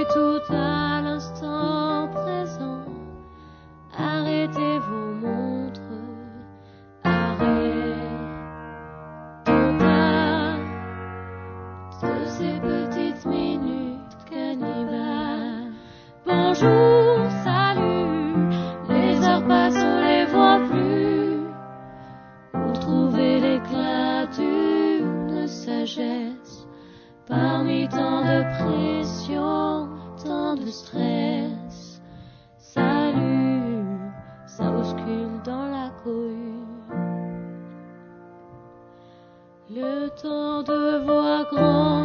tout à l'instant présent. Arrêtez vos montres, de ces petites minutes cannibales. Bonjour, salut, les heures passent, on les voit plus. Où trouver l'éclat d'une sagesse parmi tant de pression, tant de stress. Salut, ça bouscule dans la cohue. Le temps de voir grand